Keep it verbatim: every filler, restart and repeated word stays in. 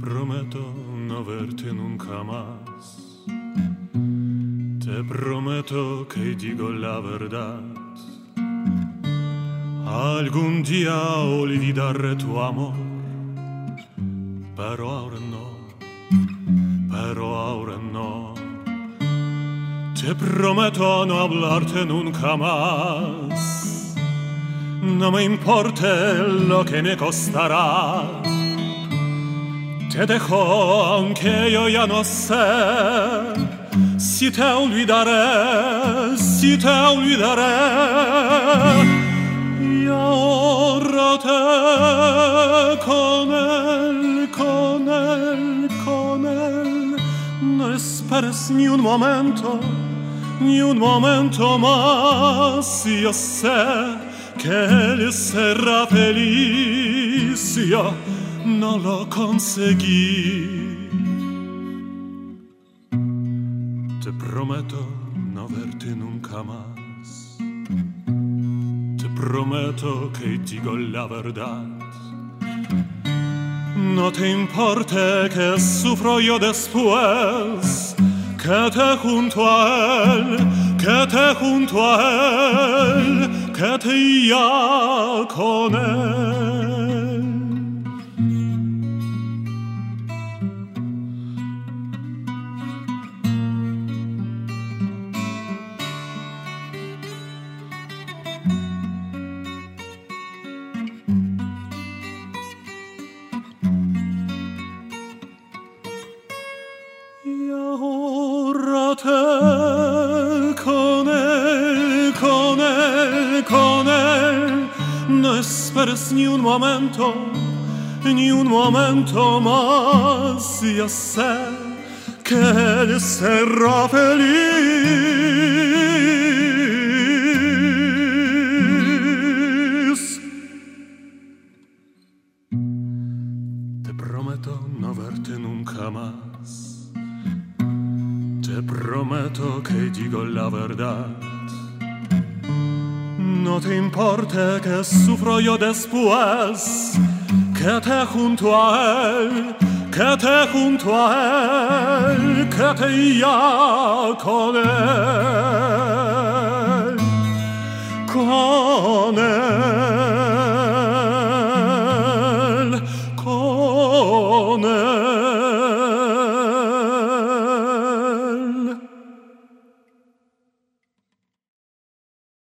prometo no verte nunca más. Te prometo que digo la verdad. Algún día olvidaré tu amor, pero ahora no, pero ahora no. Te prometo no hablarte nunca más. No me importe lo que me costará. Te dejo aunque yo ya no sé si te olvidaré, si te olvidaré. Y ahora te con él, con él, con él. No esperes ni un momento, ni un momento más. Yo sé que él será feliz. Yo no lo conseguí. Te prometo no verte nunca más. Te prometo que digo la verdad. No te importe que sufro yo después, que te junto a él, que te junto a él, que te ya con él. Y ahora te con él, con él, con él. No esperes ni un momento, ni un momento más. Yo sé que él será feliz. Te prometo no verte nunca más. Te prometo que digo la verdad. No te importe que sufro yo después, que te junto a él, que te junto a él, que te ya con él.